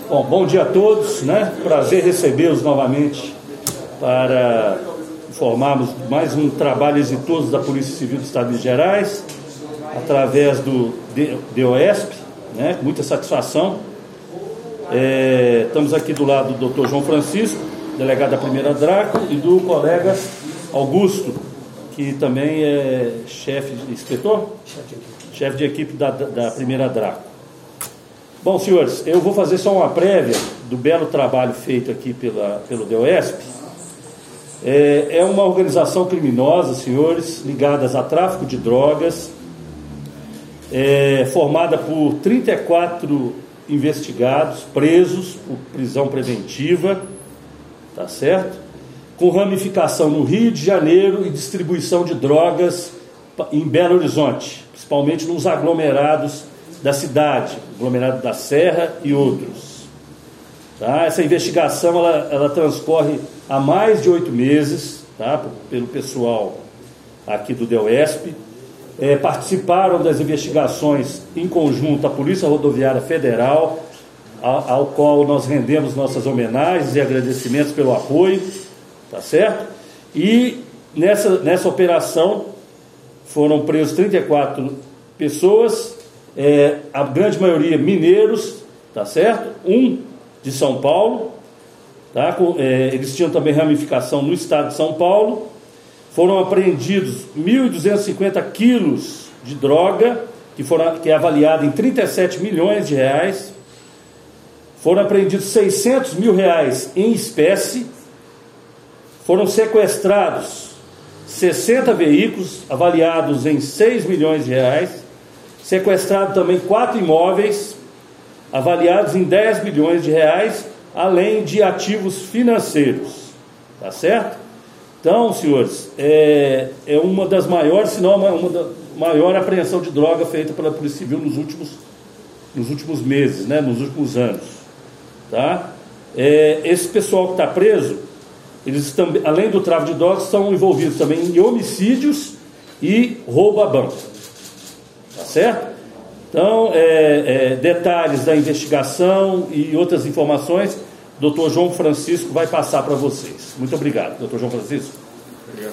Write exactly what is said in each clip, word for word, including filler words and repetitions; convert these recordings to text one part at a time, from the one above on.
Bom, bom dia a todos, né? Prazer recebê-los novamente para informarmos mais um trabalho exitoso da Polícia Civil do Estado de Minas Gerais, através do D O E S P, né? Com muita satisfação. É, estamos aqui do lado do doutor João Francisco, delegado da primeira DRACO, e do colega Augusto, que também é chefe de inspetor? Chefe de equipe da, da primeira DRACO. Bom, senhores, eu vou fazer só uma prévia do belo trabalho feito aqui pela, pelo D O E S P. É, é uma organização criminosa, senhores, ligadas a tráfico de drogas, é, formada por trinta e quatro investigados, presos por prisão preventiva, tá certo? Com ramificação no Rio de Janeiro e distribuição de drogas em Belo Horizonte, principalmente nos aglomerados da cidade, aglomerado da Serra e outros. Tá? Essa investigação ela, ela transcorre há mais de oito meses, tá? Pelo pessoal aqui do D O E S P. É, participaram das investigações em conjunto a Polícia Rodoviária Federal, ao, ao qual nós rendemos nossas homenagens e agradecimentos pelo apoio, tá certo? E nessa, nessa operação foram presos trinta e quatro pessoas, é, a grande maioria mineiros, tá certo? Um de São Paulo, tá? Com, é, eles tinham também ramificação no estado de São Paulo. Foram apreendidos mil duzentos e cinquenta quilos de droga, que, foram, que é avaliada em trinta e sete milhões de reais. Foram apreendidos seiscentos mil reais em espécie. Foram sequestrados sessenta veículos, avaliados em seis milhões de reais. Sequestrado também quatro imóveis, avaliados em dez milhões de reais, além de ativos financeiros. Tá certo? Então, senhores, é, é uma das maiores, se não uma, uma da maior apreensão de droga feita pela Polícia Civil nos últimos, nos últimos meses, né, nos últimos anos. Tá? É, esse pessoal que está preso, eles também, além do tráfico de drogas, estão envolvidos também em homicídios e roubo a banco. Tá certo? Então, é, é, detalhes da investigação e outras informações, o doutor João Francisco vai passar para vocês. Muito obrigado, doutor João Francisco. Obrigado.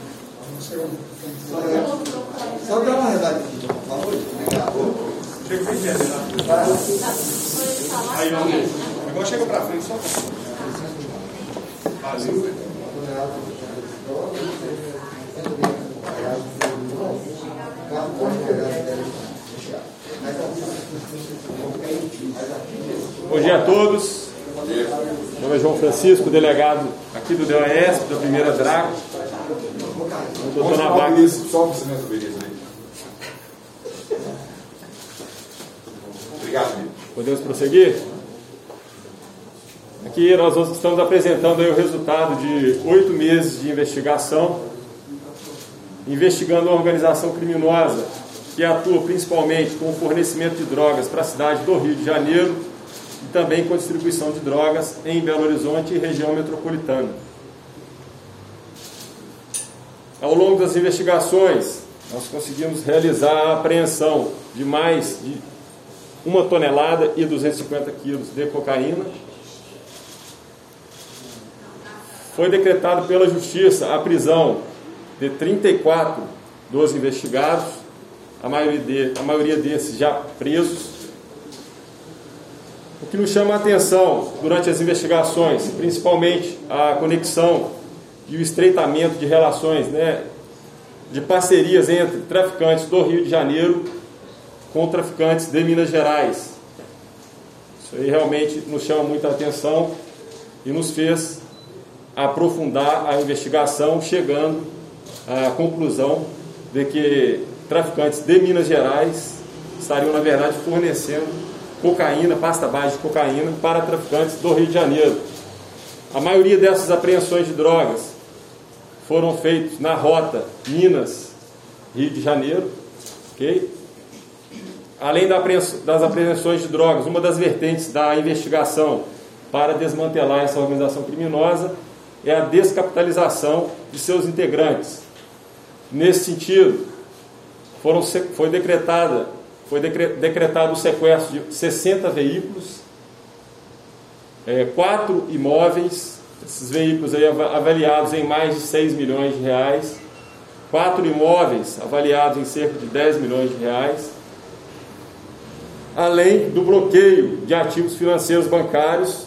Só dar uma redada aqui, por favor. Obrigado. Chega bem perto. Aí, não. Agora chega para frente, só Valeu. Bom dia a todos. Meu nome é João Francisco, delegado aqui do D O E S P, da primeira DRACO. Doutor Navarro. Só o oferecimento do beleza aí. Obrigado, amigo. Podemos prosseguir? Aqui nós estamos apresentando aí o resultado de oito meses de investigação, investigando uma organização criminosa que atua principalmente com o fornecimento de drogas para a cidade do Rio de Janeiro e também com a distribuição de drogas em Belo Horizonte e região metropolitana. Ao longo das investigações, nós conseguimos realizar a apreensão de mais de uma tonelada e duzentos e cinquenta quilos de cocaína. Foi decretado pela Justiça a prisão de trinta e quatro dos investigados, a maioria, de, a maioria desses já presos. O que nos chama a atenção durante as investigações, principalmente a conexão e o estreitamento de relações, né, de parcerias entre traficantes do Rio de Janeiro com traficantes de Minas Gerais. Isso aí realmente nos chama muita atenção e nos fez aprofundar a investigação, chegando à conclusão de que traficantes de Minas Gerais estariam, na verdade, fornecendo cocaína, pasta base de cocaína, para traficantes do Rio de Janeiro. A maioria dessas apreensões de drogas foram feitas na rota Minas-Rio de Janeiro, ok? Além das apreensões de drogas, uma das vertentes da investigação para desmantelar essa organização criminosa é a descapitalização de seus integrantes. Nesse sentido, foram, foi, decretada, foi decretado o sequestro de sessenta veículos, é, quatro imóveis, esses veículos aí avaliados em mais de seis milhões de reais, quatro imóveis avaliados em cerca de dez milhões de reais, além do bloqueio de ativos financeiros bancários.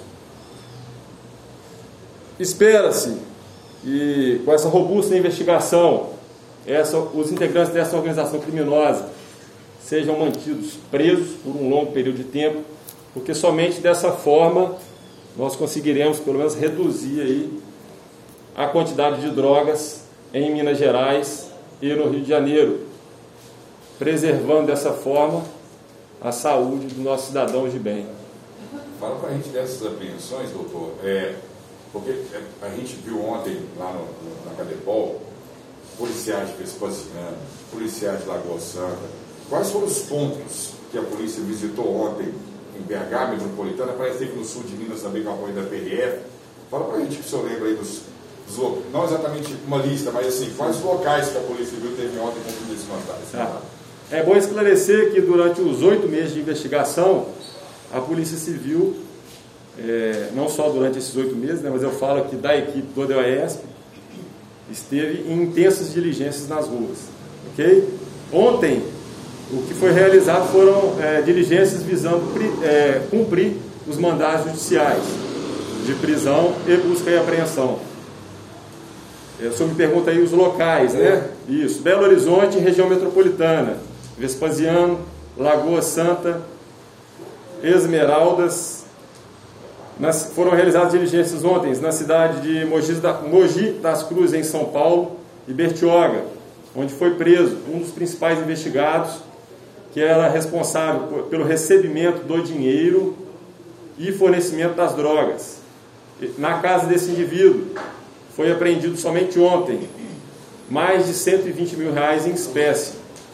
Espera-se, e com essa robusta investigação, essa, os integrantes dessa organização criminosa sejam mantidos presos por um longo período de tempo, porque somente dessa forma nós conseguiremos, pelo menos, reduzir aí a quantidade de drogas em Minas Gerais e no Rio de Janeiro, preservando dessa forma a saúde dos nossos cidadãos de bem. Fala para a gente dessas apreensões, doutor, é, porque a gente viu ontem lá no, na Cadepol, policiais de Vespasiano, policiais de Lagoa Santa. Quais foram os pontos que a polícia visitou ontem em B H, metropolitana? Parece que teve no sul de Minas também com a apoio da P R F. Fala para a gente que o senhor lembra aí dos, dos, não exatamente uma lista, mas assim, quais os locais que a Polícia Civil teve ontem cumprindo esse mandato? Ah, é bom esclarecer que durante os oito meses de investigação, a Polícia Civil, é, não só durante esses oito meses, né, mas eu falo aqui da equipe do ODESP, esteve em intensas diligências nas ruas. Ok? Ontem, o que foi realizado foram é, diligências visando é, cumprir os mandados judiciais de prisão e busca e apreensão. O senhor me pergunta aí os locais, né? Isso, Belo Horizonte, região metropolitana, Vespasiano, Lagoa Santa, Esmeraldas. Nas, foram realizadas diligências ontem na cidade de Mogi, da, Mogi das Cruzes, em São Paulo, e Bertioga, onde foi preso um dos principais investigados, que era responsável por, pelo recebimento do dinheiro e fornecimento das drogas. Na casa desse indivíduo foi apreendido somente ontem mais de cento e vinte mil reais em espécie.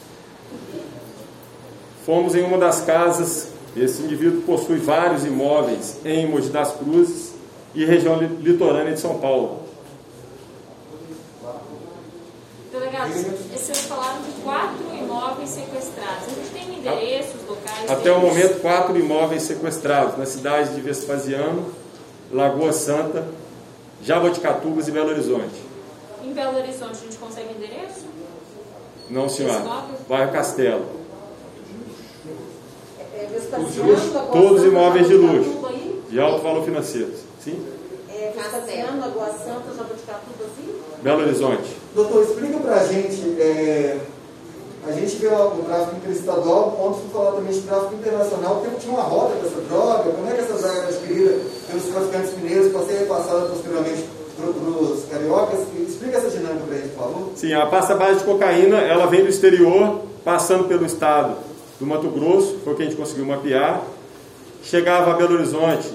Fomos em uma das casas. Esse indivíduo possui vários imóveis em Mogi das Cruzes e região litorânea de São Paulo. Delegados, vocês falaram de quatro imóveis sequestrados. A gente tem endereços, locais? Até o momento, quatro imóveis sequestrados na cidade de Vespasiano, Lagoa Santa, Jaboticatubas e Belo Horizonte. Em Belo Horizonte a gente consegue endereço? Não, senhora. Bairro Castelo. É, Vespasiano, todos imóveis de luxo, de alto valor financeiro. Sim? É, Vespasiano, Lagoa Santa, Jaboticatubas e Belo Horizonte. Doutor, explica pra gente, é, a gente vê o tráfico interestadual, ontem fui falar também de tráfico internacional, porque tinha uma rota dessa droga, como é que essa droga era adquirida pelos traficantes mineiros para ser repassada posteriormente para os cariocas? Explica essa dinâmica pra gente, por favor. Sim, a pasta base de cocaína, ela vem do exterior, passando pelo estado do Mato Grosso, foi o que a gente conseguiu mapear, chegava a Belo Horizonte,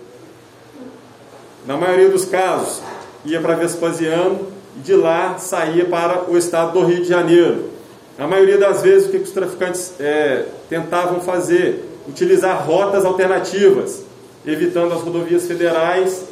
na maioria dos casos, ia para Vespasiano, e de lá saía para o estado do Rio de Janeiro. Na maioria das vezes, o que os traficantes é, tentavam fazer? Utilizar rotas alternativas, evitando as rodovias federais,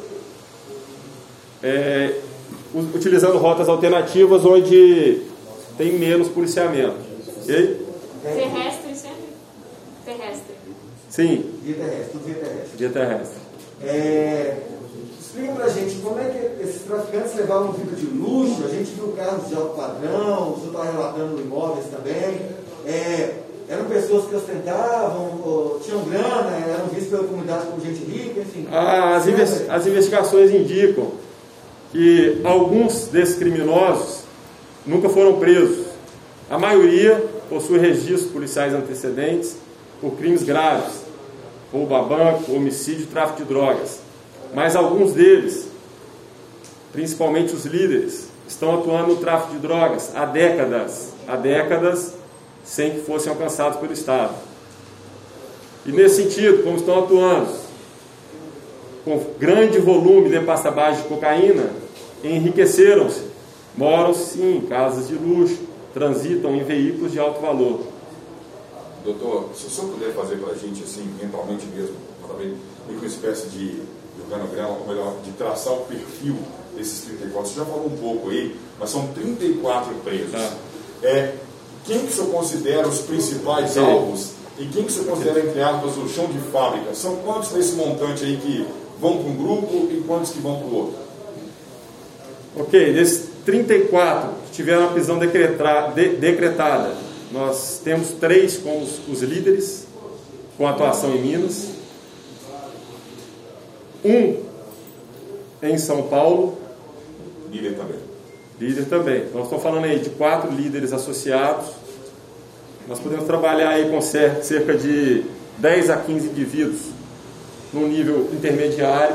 é, utilizando rotas alternativas onde tem menos policiamento. Okay? Terrestre sempre? Terrestre. Sim. Via terrestre, tudo via terrestre. Via terrestre. É, explica pra gente como é que esses traficantes levavam vida de luxo. A gente viu carros de alto padrão, o senhor está relatando imóveis também. É, eram pessoas que ostentavam, ou tinham grana, eram vistos pela comunidade como gente rica, enfim. Ah, as, investi as investigações indicam que alguns desses criminosos nunca foram presos. A maioria possui registros policiais antecedentes por crimes graves, roubo a banco, homicídio e tráfico de drogas. Mas alguns deles, principalmente os líderes, estão atuando no tráfico de drogas há décadas, há décadas, sem que fossem alcançados pelo Estado. E nesse sentido, como estão atuando com grande volume de pasta base de cocaína, enriqueceram-se, moram sim em casas de luxo, transitam em veículos de alto valor. Doutor, se o senhor puder fazer para a gente, assim, mentalmente mesmo, talvez uma espécie de organograma, ou melhor, de traçar o perfil desses trinta e quatro, você já falou um pouco aí, mas são trinta e quatro presos. Tá. É, quem que o senhor considera os principais Sim. alvos E quem que você considera, entre aspas, o chão de fábrica? São quantos desse montante aí que vão para um grupo e quantos que vão para o outro? Ok, desses trinta e quatro que tiveram a prisão decretada, de, decretada, nós temos três como os, os líderes, com atuação em Minas. Um em São Paulo. Líder também. Líder também. Nós estamos falando aí de quatro líderes associados. Nós podemos trabalhar aí com cerca de dez a quinze indivíduos no nível intermediário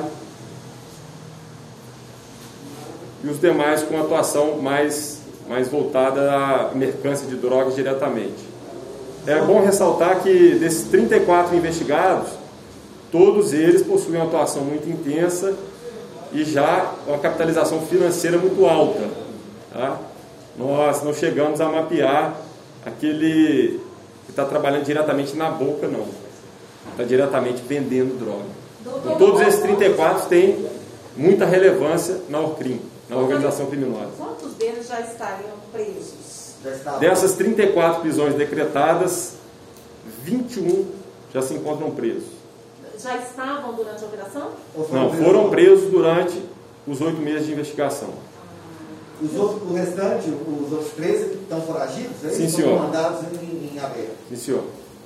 e os demais com atuação mais, mais voltada à mercância de drogas diretamente. É bom ressaltar que desses trinta e quatro investigados, todos eles possuem uma atuação muito intensa e já uma capitalização financeira muito alta. Tá? Nós não chegamos a mapear aquele que está trabalhando diretamente na boca, não. Está diretamente vendendo droga. Então, todos esses trinta e quatro têm muita relevância na ORCRIM, na organização criminosa. Quantos deles já estariam presos? Dessas trinta e quatro prisões decretadas, vinte e um já se encontram presos. Já estavam durante a operação? Não, foram presos durante os oito meses de investigação. Os outros, o restante, os outros treze que estão foragidos, eles Sim, são senhor. mandados em, em aberto. Sim, senhor.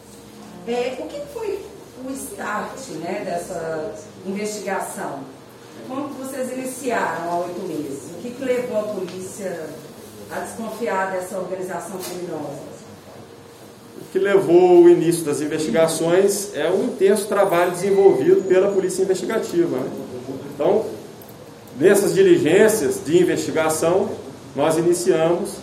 É, o que foi o start, né, dessa investigação? Como que vocês iniciaram há oito meses? O que, que levou a polícia a desconfiar dessa organização criminosa? O que levou o início das investigações é um intenso trabalho desenvolvido pela Polícia Investigativa. Né? Então, nessas diligências de investigação, nós iniciamos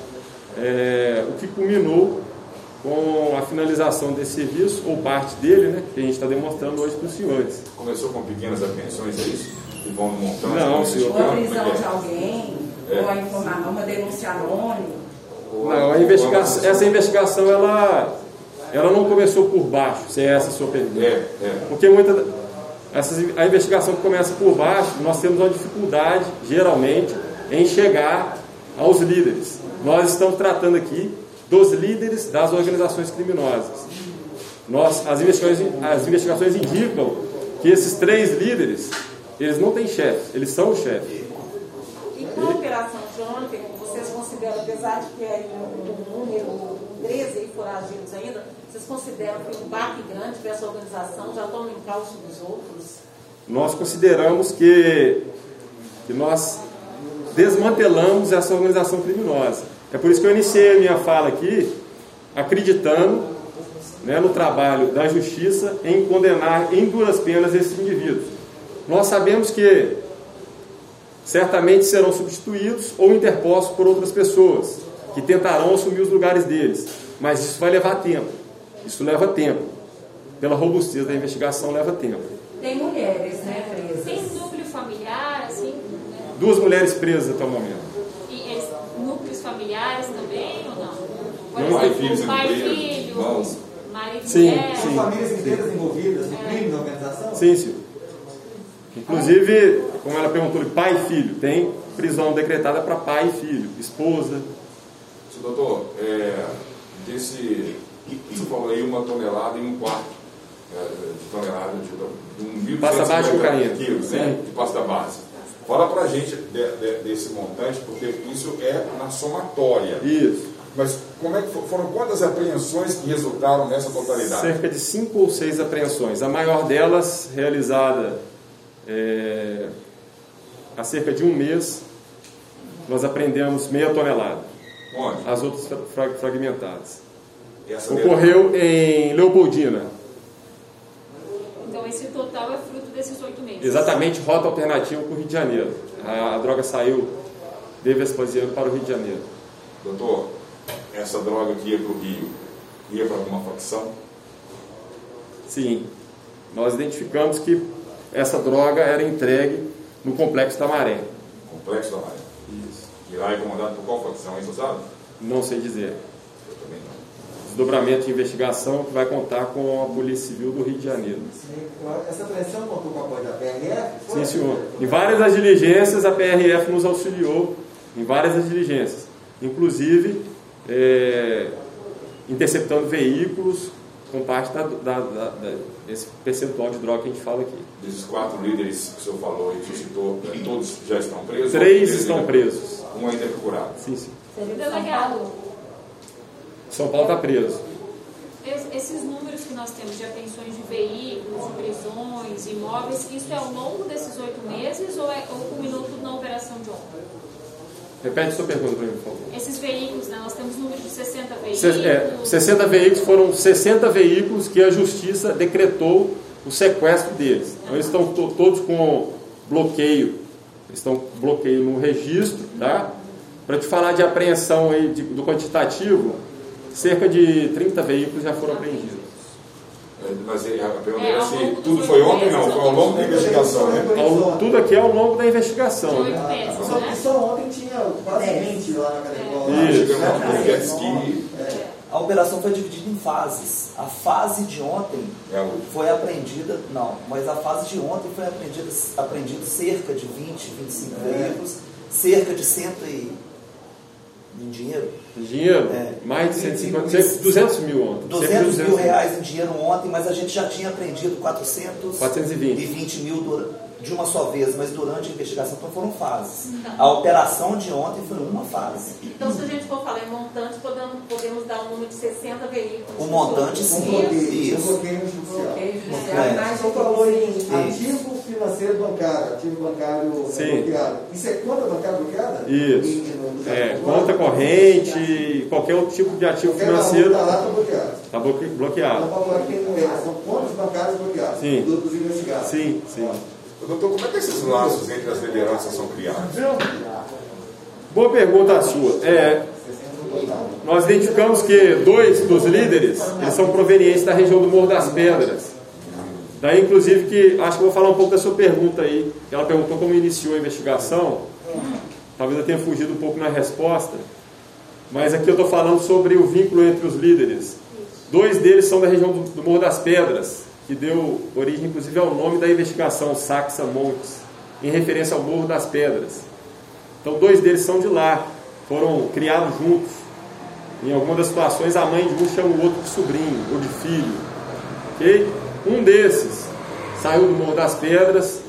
é, o que culminou com a finalização desse serviço, ou parte dele, né, que a gente está demonstrando hoje para os senhores. Começou com pequenas apreensões, é isso? Que vão montando? Não, senhor. Ou a prisão de alguém, É. ou a informar, uma denúncia anônima? Não, a investigação, essa investigação ela, ela não começou por baixo, se é essa a sua pergunta. É, é. Porque muita, essas, a investigação que começa por baixo, nós temos uma dificuldade, geralmente, em chegar aos líderes. Nós estamos tratando aqui dos líderes das organizações criminosas. Nós, as, investigações, as investigações indicam que esses três líderes, eles não têm chefe, eles são o chefe. E com a operação de ontem, vocês consideram, apesar de ter aí um, um número treze aí foragidos ainda, vocês consideram que um baque grande para essa organização, já estão no encalço dos outros? Nós consideramos que, que nós desmantelamos essa organização criminosa. É por isso que eu iniciei a minha fala aqui, acreditando, né, no trabalho da justiça em condenar em duras penas esses indivíduos. Nós sabemos que certamente serão substituídos ou interpostos por outras pessoas que tentarão assumir os lugares deles, mas isso vai levar tempo. Isso leva tempo. Pela robustez da investigação, leva tempo. Tem mulheres, né, presas? Tem núcleo familiar, assim, né? Duas mulheres presas até o momento. E eles, núcleos familiares também ou não? Por Não, pai, exemplo, filhos, pai, empresas, filho, irmãos. marido, Sim, mulher. São sim. famílias inteiras envolvidas no crime, na organização? Sim, senhor. Inclusive, como ela perguntou, pai e filho, tem prisão decretada para pai e filho, esposa. Senhor doutor, é, desse, você falou aí uma tonelada e um quarto é, de tonelada de, de um mil e Pasta base de cocaína. quilos, né, de pasta base. Fala pra gente de, de, desse montante, porque isso é na somatória. Isso. Mas como é que for, foram quantas apreensões que resultaram nessa totalidade? Cerca de cinco ou seis apreensões. A maior delas realizada é, há cerca de um mês. Nós apreendemos meia tonelada. Onde? As outras fra fragmentadas. Essa Ocorreu em Leopoldina. Então esse total é fruto desses oito meses. Exatamente, rota alternativa para o Rio de Janeiro. A, a droga saiu de Vespasiano para o Rio de Janeiro. Doutor, essa droga que ia para o Rio, ia para alguma facção? Sim, nós identificamos que essa droga era entregue no Complexo da Maré. Complexo da Maré. Isso. E lá é comandado por qual facção, hein, você sabe? Não sei dizer. Eu também não. Desdobramento de investigação que vai contar com a Polícia Civil do Rio de Janeiro. Essa apreensão contou com o apoio da P R F? Foi? Sim, senhor. Em várias das diligências, a P R F nos auxiliou, em várias das diligências. Inclusive, é, interceptando veículos com parte da, da, da, da, desse percentual de droga que a gente fala aqui. Desses quatro líderes que o senhor falou e que citou, todos já estão presos? Três estão presos. Um ainda é procurado? Sim, sim. Delegado, São Paulo está preso. esses números que nós temos de apreensões de veículos, de prisões, imóveis, isso é ao longo desses oito meses ou, é, ou culminou tudo na operação de ontem? Repete sua pergunta para mim, por favor. Esses veículos, né, nós temos número de sessenta veículos. Se, é, sessenta veículos, foram sessenta veículos que a Justiça decretou o sequestro deles. Então eles estão to, todos com bloqueio, eles estão com bloqueio no registro, tá? Para te falar de apreensão aí de, do quantitativo, cerca de trinta veículos já foram apreendidos. Mas a pergunta É, é ao se longo tudo dos foi oito ontem, não? meses, Foi ao longo da investigação, né? Ao, tudo aqui é ao longo da investigação, De oito né? meses, Só que né? só ontem tinha quase vinte lá na Cadepol. Isso. Chegamos no jet ski. A operação foi dividida em fases. A fase de ontem É a última. foi apreendida, não, mas a fase de ontem foi apreendida, apreendido cerca de vinte, vinte e cinco É. veículos, cerca de cento e em dinheiro, Dinheiro, É. mais de cento e cinquenta, duzentos mil ontem. Cerca de duzentos mil reais em dinheiro ontem, mas a gente já tinha apreendido quatrocentos quatrocentos e vinte. e vinte mil dura- de uma só vez, mas durante a investigação então foram fases. A operação de ontem foi uma fase. Então, se a gente for falar em montante, podemos, podemos dar um número de sessenta veículos. O montante, Um sim. bloqueio, um Isso. bloqueio judicial. Bloqueio judicial, É. mais Só falou em de ativo financeiro bancário, ativo bancário Sim. bloqueado. Isso é conta bancária bloqueada? Isso. E- no- no- É, no- conta corrente, qualquer outro tipo de ativo Qualquer financeiro valor tá lá, tá bloqueado. está bloque- Então, bloqueado. para falar que tem, é, são contas bancárias bloqueadas Sim. do- dos investigados. Sim, sim. Doutor, como é que esses laços entre as lideranças são criados? Boa pergunta a sua. É, nós identificamos que dois dos líderes eles são provenientes da região do Morro das Pedras. Daí, inclusive, que acho que eu vou falar um pouco da sua pergunta aí. Ela perguntou como iniciou a investigação. Talvez eu tenha fugido um pouco na resposta. Mas aqui eu estou falando sobre o vínculo entre os líderes. Dois deles são da região do, do Morro das Pedras, que deu origem, inclusive, ao nome da investigação, Saxa Montes, em referência ao Morro das Pedras. Então, dois deles são de lá, foram criados juntos. Em algumas das situações, a mãe de um chama o outro de sobrinho ou de filho. Okay? Um desses saiu do Morro das Pedras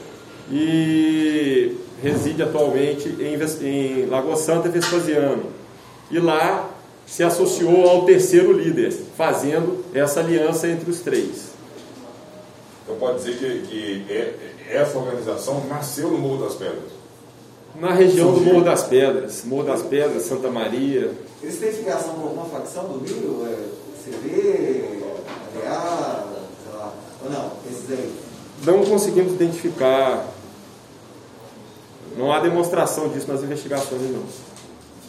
e reside atualmente em, em Lagoa Santa e Vespasiano. E lá se associou ao terceiro líder, fazendo essa aliança entre os três. Então pode dizer que, que é, essa organização nasceu no Morro das Pedras. Na região do Morro das Pedras, Morro das Pedras, Santa Maria. Eles têm filiação com alguma facção do Rio? É, C V, A D A, sei lá, ou não? Esses aí? Não conseguimos identificar, não há demonstração disso nas investigações, não.